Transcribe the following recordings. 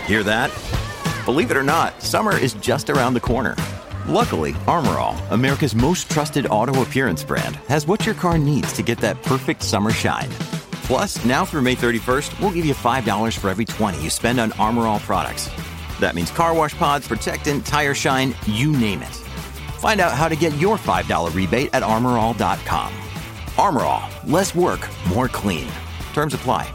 Hear that? Believe it or not, summer is just around the corner. Luckily, Armor All, America's most trusted auto appearance brand, has what your car needs to get that perfect summer shine. Plus, now through May 31st, we'll give you $5 for every $20 you spend on Armor All products. That means car wash pods, protectant, tire shine, you name it. Find out how to get your $5 rebate at armorall.com. Armor All, less work, more clean. Terms apply.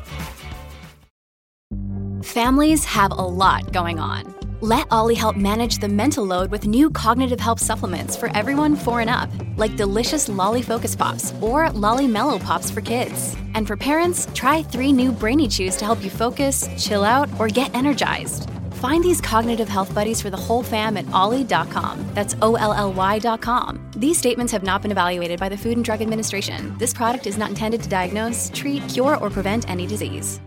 Families have a lot going on. Let Ollie help manage the mental load with new cognitive help supplements for everyone 4 and up, like delicious Lolly Focus Pops or Lolly Mellow Pops for kids. And for parents, try 3 new Brainy Chews to help you focus, chill out, or get energized. Find these cognitive health buddies for the whole fam at ollie.com. That's OLLY.com. These statements have not been evaluated by the Food and Drug Administration. This product is not intended to diagnose, treat, cure, or prevent any disease.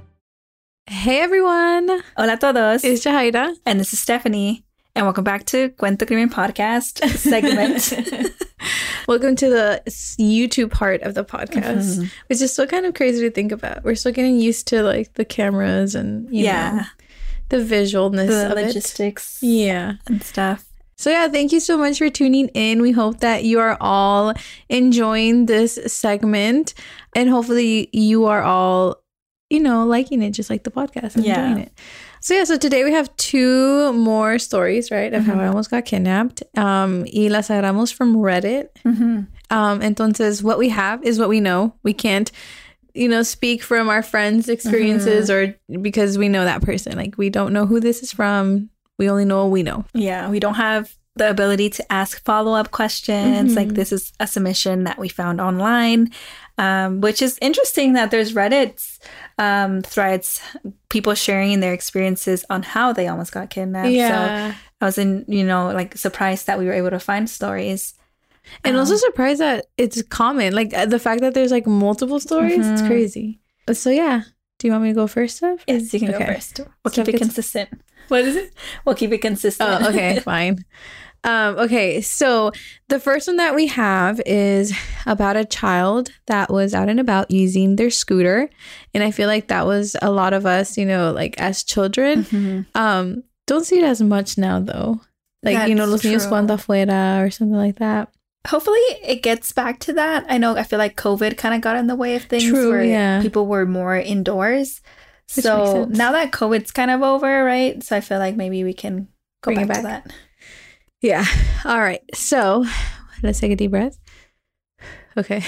Hey everyone! Hola todos! It's Jahaira. And this is Stephanie. And welcome back to Cuento Crimen Podcast segment. Welcome to the YouTube part of the podcast, which is still kind of crazy to think about. We're still getting used to like the cameras and you know, the visualness the of logistics and stuff. So yeah, thank you so much for tuning in. We hope that you are all enjoying this segment and hopefully you are all, you know, liking it just like the podcast and enjoying it. So today we have 2 more stories, right, of how I almost got kidnapped. Y las agarramos from Reddit. Entonces, what we have is what we know. We can't, you know, speak from our friends' experiences or because we know that person. Like, we don't know who this is from. We only know what we know. Yeah, we don't have the ability to ask follow-up questions. Like, this is a submission that we found online, which is interesting that there's Reddit's threads, people sharing their experiences on how they almost got kidnapped. Yeah. So I was surprised that we were able to find stories. And also surprised that it's common. Like, the fact that there's, like, multiple stories, it's crazy. So, yeah. Do you want me to go first, Steph? Yes, you can go first. We'll keep it consistent. What is it? We'll keep it consistent. Oh, okay, fine. Okay, so the first one that we have is about a child that was out and about using their scooter. And I feel like that was a lot of us, you know, like as children. Don't see it as much now, though. Like, That's you know, los niños jugando afuera or something like that. Hopefully it gets back to that. I feel like COVID kind of got in the way of things people were more indoors. Which so now that COVID's kind of over, right? So I feel like maybe we can go back to that. Yeah. All right. So let's take a deep breath. Okay.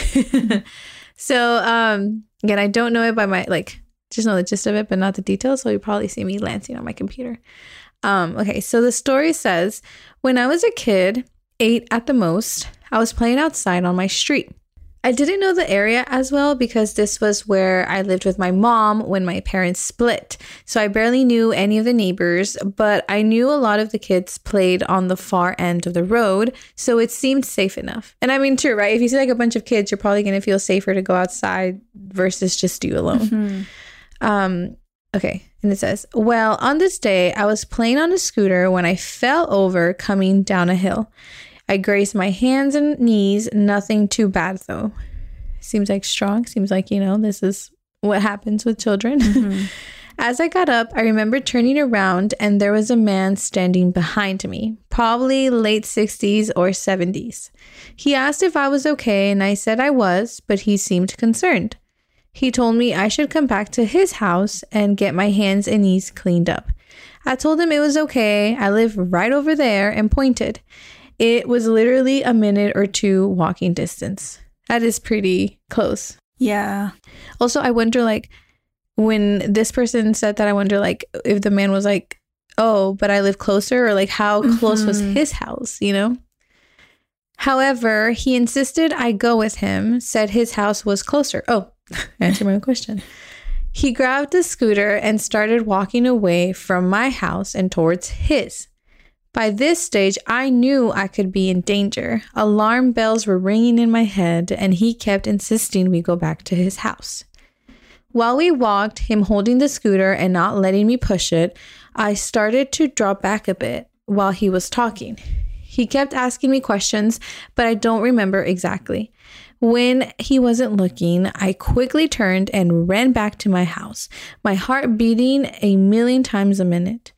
So again, I don't know it by my, like, just know the gist of it, but not the details. So you probably see me lancing on my computer. Okay. So the story says, when I was a kid, 8 at the most, I was playing outside on my street. I didn't know the area as well because this was where I lived with my mom when my parents split. So I barely knew any of the neighbors, but I knew a lot of the kids played on the far end of the road. So it seemed safe enough. And I mean, true, right? If you see like a bunch of kids, you're probably going to feel safer to go outside versus just you alone. Okay. And it says, well, on this day, I was playing on a scooter when I fell over coming down a hill. I grazed my hands and knees. Nothing too bad, though. Seems like strong. Seems like, you know, this is what happens with children. As I got up, I remember turning around and there was a man standing behind me, probably late 60s or 70s. He asked if I was okay, and I said I was, but he seemed concerned. He told me I should come back to his house and get my hands and knees cleaned up. I told him it was okay. I live right over there and pointed. It was literally a minute or 2 walking distance. That is pretty close. Yeah. Also, I wonder, like, when this person said that, I wonder, like, if the man was like, oh, but I live closer, or like how close was his house, you know? However, he insisted I go with him, said his house was closer. Oh, answer my own question. He grabbed the scooter and started walking away from my house and towards his. By this stage, I knew I could be in danger. Alarm bells were ringing in my head, and he kept insisting we go back to his house. While we walked, him holding the scooter and not letting me push it, I started to drop back a bit while he was talking. He kept asking me questions, but I don't remember exactly. When he wasn't looking, I quickly turned and ran back to my house, my heart beating 1,000,000 times a minute.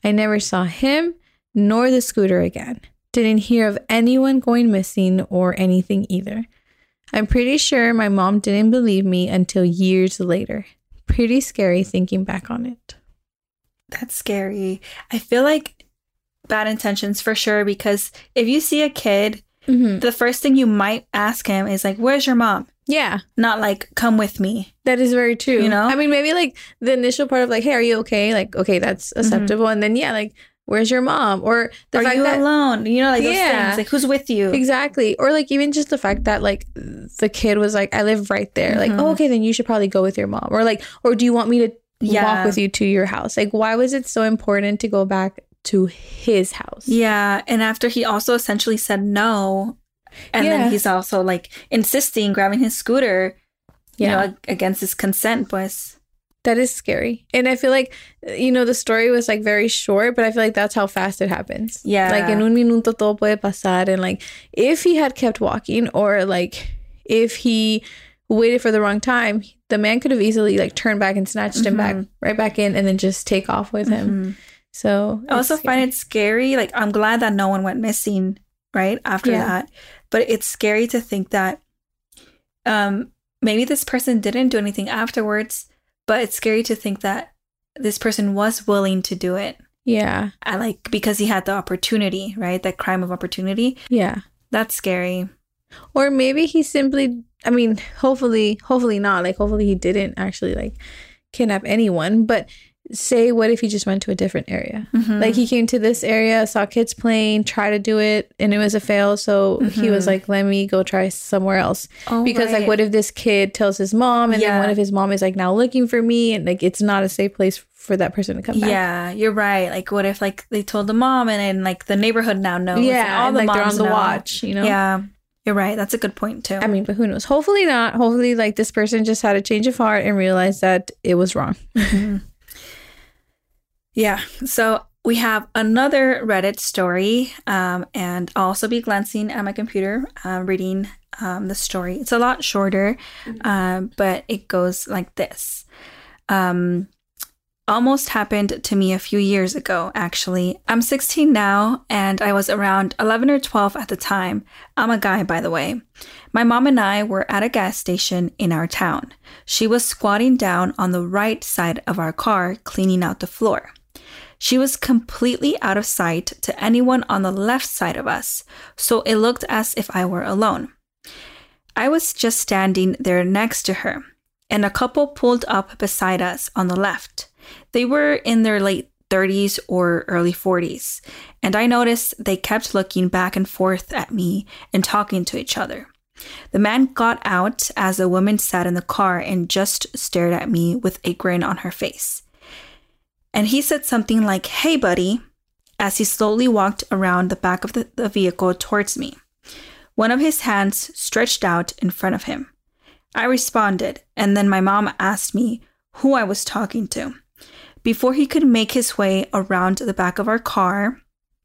I never saw him nor the scooter again. Didn't hear of anyone going missing or anything either. I'm pretty sure my mom didn't believe me until years later. Pretty scary thinking back on it. That's scary. I feel like bad intentions for sure, because if you see a kid, the first thing you might ask him is like, where's your mom? Yeah. Not like, come with me. That is very true. You know? I mean, maybe like the initial part of like, hey, are you okay? Like, okay, that's acceptable. And then, yeah, like, where's your mom? Or the fact that alone? You know, like those things. Like, who's with you? Exactly. Or like even just the fact that like the kid was like, I live right there. Like, oh, okay, then you should probably go with your mom. Or like, or do you want me to walk with you to your house? Like, why was it so important to go back to his house? Yeah. And after he also essentially said no, and then he's also like insisting, grabbing his scooter, you know, against his consent, pues. That is scary. And I feel like, you know, the story was like very short, but I feel like that's how fast it happens. Yeah. Like en un minuto todo puede pasar. And like if he had kept walking, or like if he waited for the wrong time, the man could have easily like turned back and snatched him back right back in and then just take off with him. So I also find it scary. Like, I'm glad that no one went missing right after that. But it's scary to think that maybe this person didn't do anything afterwards. But it's scary to think that this person was willing to do it. Yeah. Like, because he had the opportunity, right? That crime of opportunity. Yeah. That's scary. Or maybe he simply, I mean, hopefully not. Like, hopefully he didn't actually like kidnap anyone. But say, what if he just went to a different area? Like, he came to this area, saw kids playing, tried to do it, and it was a fail. So he was like, let me go try somewhere else. Because like, what if this kid tells his mom, and then what if his mom is like now looking for me, and like it's not a safe place for that person to come back? Yeah, you're right. Like, what if like they told the mom, and then like the neighborhood now knows? Yeah, all the like moms they're on the know. watch, you know? Yeah, you're right. That's a good point too. I mean, but who knows? Hopefully not. Hopefully like this person just had a change of heart and realized that it was wrong. Yeah, so we have another Reddit story, and I'll also be glancing at my computer, reading the story. It's a lot shorter, but it goes like this. Almost happened to me a few years ago, actually. I'm 16 now, and I was around 11 or 12 at the time. I'm a guy, by the way. My mom and I were at a gas station in our town. She was squatting down on the right side of our car, cleaning out the floor. She was completely out of sight to anyone on the left side of us, so it looked as if I were alone. I was just standing there next to her, and a couple pulled up beside us on the left. They were in their late 30s or early 40s, and I noticed they kept looking back and forth at me and talking to each other. The man got out as the woman sat in the car and just stared at me with a grin on her face. And he said something like, "Hey, buddy," as he slowly walked around the back of the vehicle towards me. One of his hands stretched out in front of him. I responded, and then my mom asked me who I was talking to. Before he could make his way around the back of our car,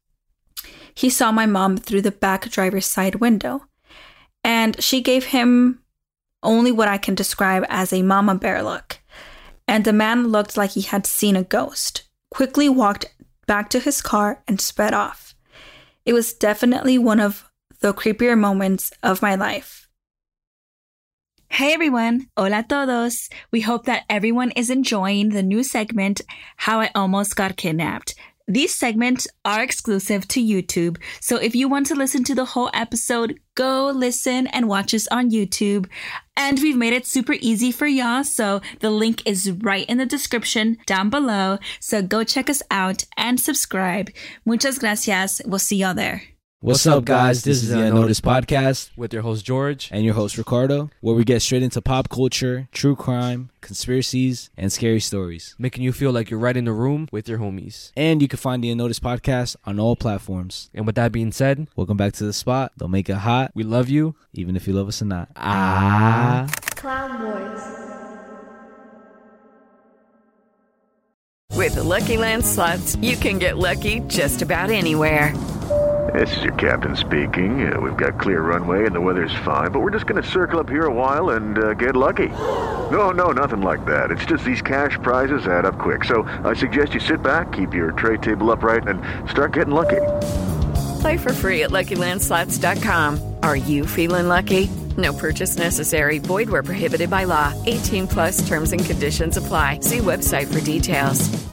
he saw my mom through the back driver's side window, and she gave him only what I can describe as a mama bear look. And the man looked like he had seen a ghost, quickly walked back to his car and sped off. It was definitely one of the creepier moments of my life. Hey everyone, hola todos. We hope that everyone is enjoying the new segment, How I Almost Got Kidnapped. These segments are exclusive to YouTube, so if you want to listen to the whole episode, go listen and watch us on YouTube. And we've made it super easy for y'all, so the link is right in the description down below. So go check us out and subscribe. Muchas gracias. We'll see y'all there. What's up, guys? This is the Unnoticed Podcast with your host, George. and your host, Ricardo, where we get straight into pop culture, true crime, conspiracies, and scary stories. Making you feel like you're right in the room with your homies. And you can find the Unnoticed Podcast on all platforms. And with that being said, Welcome back to the spot. Don't make it hot, we love you. even if you love us or not. Clown Boys. With the Lucky Land Slots, you can get lucky just about anywhere. This is your captain speaking. We've got clear runway and the weather's fine, but we're just going to circle up here a while and get lucky. No, nothing like that. It's just these cash prizes add up quick. So I suggest you sit back, keep your tray table upright, and start getting lucky. Play for free at LuckyLandSlots.com. Are you feeling lucky? No purchase necessary. Void where prohibited by law. 18+ terms and conditions apply. See website for details.